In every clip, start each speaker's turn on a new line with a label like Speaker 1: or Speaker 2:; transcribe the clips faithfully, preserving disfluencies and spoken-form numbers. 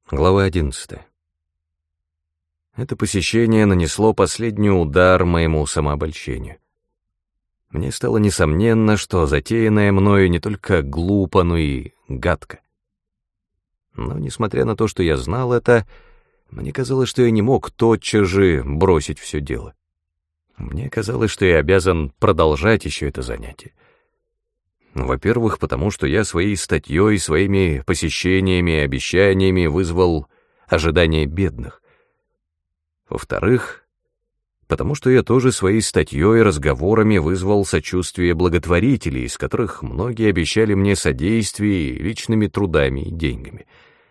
Speaker 1: Глава одиннадцатая. Это посещение нанесло последний удар моему самообольщению. Мне стало несомненно, что затеянное мною не только глупо, но и гадко. Но, несмотря на то, что я знал это, мне казалось, что я не мог тотчас же бросить все дело. Мне казалось, что я обязан продолжать еще это занятие. Во-первых, потому что я своей статьей, своими посещениями и обещаниями вызвал ожидания бедных. Во-вторых, потому что я тоже своей статьей и разговорами вызвал сочувствие благотворителей, из которых многие обещали мне содействие личными трудами и деньгами.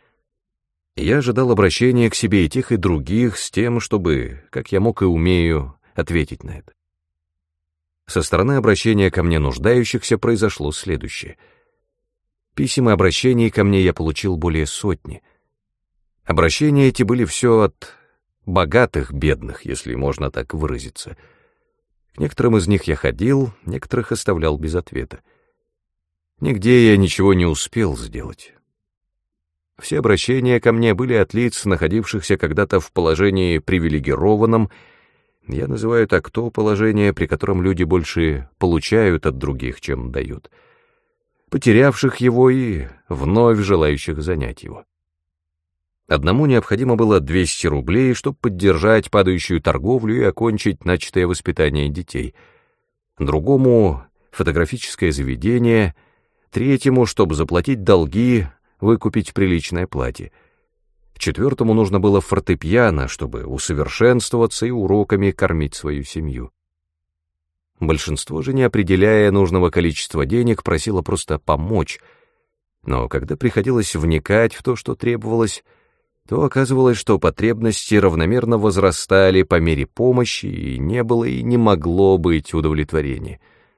Speaker 1: Я ожидал обращения к себе и тех, и других с тем, чтобы, как я мог и умею, ответить на это. Со стороны обращения ко мне нуждающихся произошло следующее. Писем и обращений ко мне я получил более сотни. Обращения эти были все от богатых бедных, если можно так выразиться. К некоторым из них я ходил, некоторых оставлял без ответа. Нигде я ничего не успел сделать. Все обращения ко мне были от лиц, находившихся когда-то в положении привилегированном. Я называю так то положение, при котором люди больше получают от других, чем дают, потерявших его и вновь желающих занять его. Одному необходимо было двести рублей, чтобы поддержать падающую торговлю и окончить начатое воспитание детей. Другому — фотографическое заведение, третьему — чтобы заплатить долги, выкупить приличное платье. Четвертому нужно было фортепиано, чтобы усовершенствоваться и уроками кормить свою семью. Большинство же, не определяя нужного количества денег, просило просто помочь, но когда приходилось вникать в то, что требовалось, то оказывалось, что потребности равномерно возрастали по мере помощи, и не было и не могло быть удовлетворения.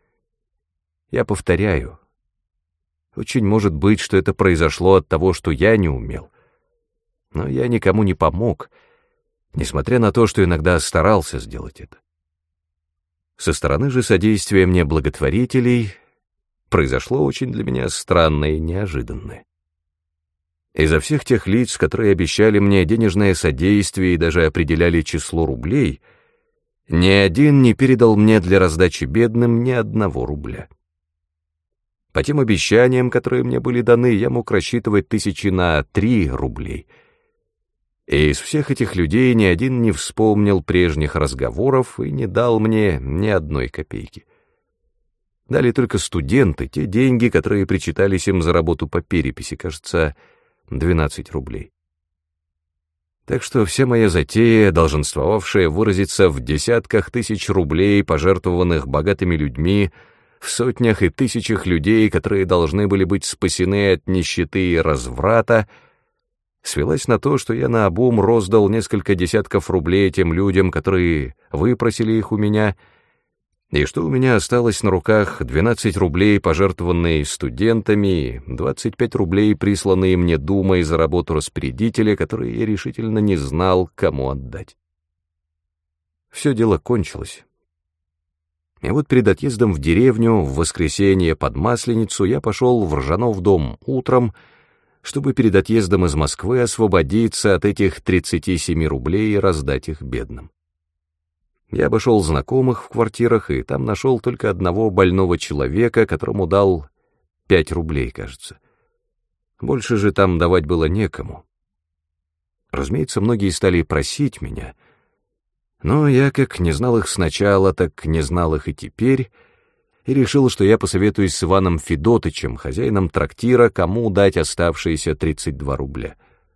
Speaker 1: Я повторяю, очень может быть, что это произошло от того, что я не умел. Но я никому не помог, несмотря на то, что иногда старался сделать это. Со стороны же содействия мне благотворителей произошло очень для меня странное и неожиданное. Изо всех тех лиц, которые обещали мне денежное содействие и даже определяли число рублей, ни один не передал мне для раздачи бедным ни одного рубля. По тем обещаниям, которые мне были даны, я мог рассчитывать тысячи на три рублей. И из всех этих людей ни один не вспомнил прежних разговоров и не дал мне ни одной копейки. Дали только студенты те деньги, которые причитались им за работу по переписи, кажется, двенадцать рублей. Так что вся моя затея, долженствовавшая выразиться в десятках тысяч рублей, пожертвованных богатыми людьми, в сотнях и тысячах людей, которые должны были быть спасены от нищеты и разврата, свелась на то, что я наобум роздал несколько десятков рублей тем людям, которые выпросили их у меня, и что у меня осталось на руках двенадцать рублей, пожертвованные студентами, двадцать пять рублей, присланные мне Думой за работу распорядителя, которые я решительно не знал, кому отдать. Все дело кончилось. И вот перед отъездом в деревню в воскресенье под Масленицу я пошел в Ржанов дом утром, чтобы перед отъездом из Москвы освободиться от этих тридцати семи рублей и раздать их бедным. Я обошел знакомых в квартирах, и там нашел только одного больного человека, которому дал пять рублей, кажется. Больше же там давать было некому. Разумеется, многие стали просить меня, но я, как не знал их сначала, так не знал их и теперь, и решил, что я посоветуюсь с Иваном Федотычем, хозяином трактира, кому дать оставшиеся тридцать два рубля.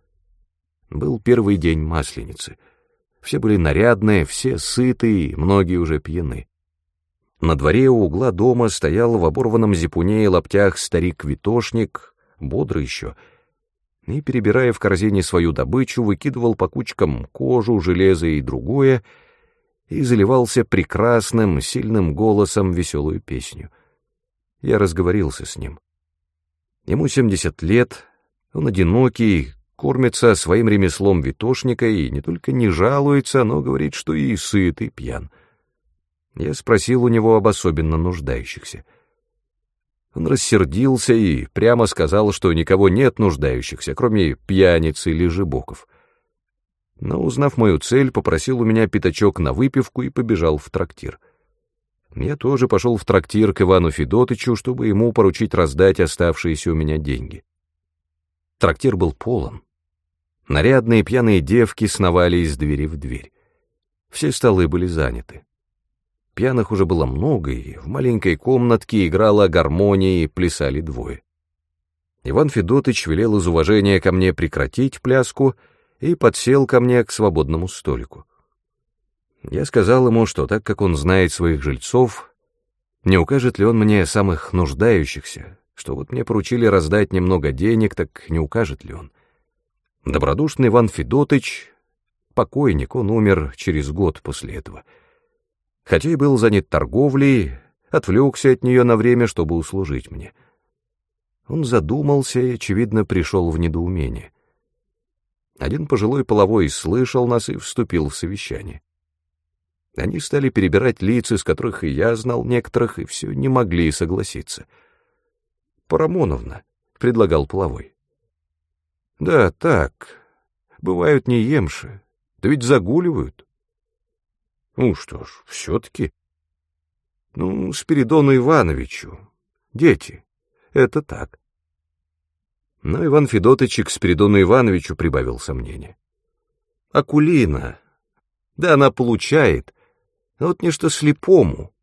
Speaker 1: Был первый день Масленицы. Все были нарядные, все сытые, многие уже пьяны. На дворе у угла дома стоял в оборванном зипуне и лаптях старик-витошник, бодрый еще, и, перебирая в корзине свою добычу, выкидывал по кучкам кожу, железо и другое, и заливался прекрасным, сильным голосом веселую песню. Я разговорился с ним. Ему семьдесят лет, он одинокий, кормится своим ремеслом витошника и не только не жалуется, но говорит, что и сыт, и пьян. Я спросил у него об особенно нуждающихся. Он рассердился и прямо сказал, что никого нет нуждающихся, кроме пьяниц или жебоков. Но, узнав мою цель, попросил у меня пятачок на выпивку и побежал в трактир. Я тоже пошел в трактир к Ивану Федотычу, чтобы ему поручить раздать оставшиеся у меня деньги. Трактир был полон. Нарядные пьяные девки сновали из двери в дверь. Все столы были заняты. Пьяных уже было много, и в маленькой комнатке играла гармония и плясали двое. Иван Федотыч велел из уважения ко мне прекратить пляску и подсел ко мне к свободному столику. Я сказал ему, что так как он знает своих жильцов, не укажет ли он мне самых нуждающихся, что вот мне поручили раздать немного денег, так не укажет ли он. Добродушный Иван Федотыч, покойник, он умер через год после этого. Хотя и был занят торговлей, отвлекся от нее на время, чтобы услужить мне. Он задумался и, очевидно, пришел в недоумение. Один пожилой половой слышал нас и вступил в совещание. Они стали перебирать лица, из которых и я знал некоторых, и все не могли согласиться. «Парамоновна», — предлагал половой. «Да, так, бывают неемши, да ведь загуливают». «Ну что ж, все-таки...» «Ну, Спиридону Ивановичу, дети, это так». Но Иван Федотыч к Спиридону Ивановичу прибавил сомнение. «Акулина, да она получает, а вот нечто слепому».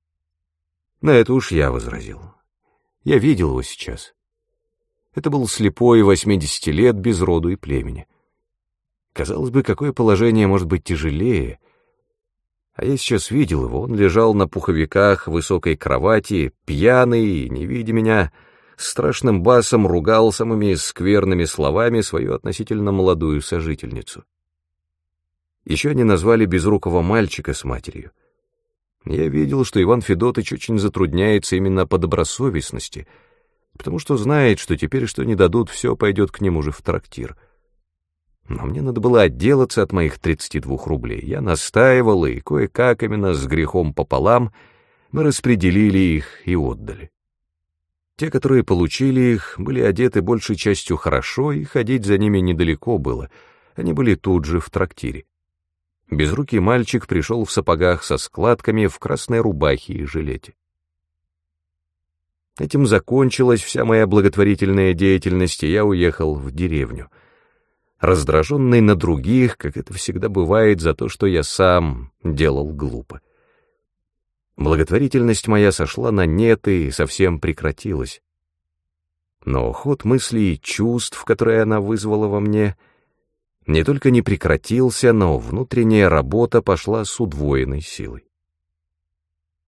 Speaker 1: На это уж я возразил. Я видел его сейчас. Это был слепой восьмидесяти лет, без роду и племени. Казалось бы, какое положение может быть тяжелее? А я сейчас видел его, он лежал на пуховиках в высокой кровати, пьяный, и, не видя меня, страшным басом ругал самыми скверными словами свою относительно молодую сожительницу. Еще они назвали безрукого мальчика с матерью. Я видел, что Иван Федотыч очень затрудняется именно по добросовестности, потому что знает, что теперь, что не дадут, все пойдет к нему же в трактир. Но мне надо было отделаться от моих тридцати двух рублей. Я настаивал, и кое-как именно с грехом пополам мы распределили их и отдали. Те, которые получили их, были одеты большей частью хорошо, и ходить за ними недалеко было. Они были тут же в трактире. Безрукий мальчик пришел в сапогах со складками, в красной рубахе и жилете. Этим закончилась вся моя благотворительная деятельность, и я уехал в деревню, раздраженный на других, как это всегда бывает, за то, что я сам делал глупо. Благотворительность моя сошла на нет и совсем прекратилась. Но ход мыслей и чувств, которые она вызвала во мне, не только не прекратился, но внутренняя работа пошла с удвоенной силой.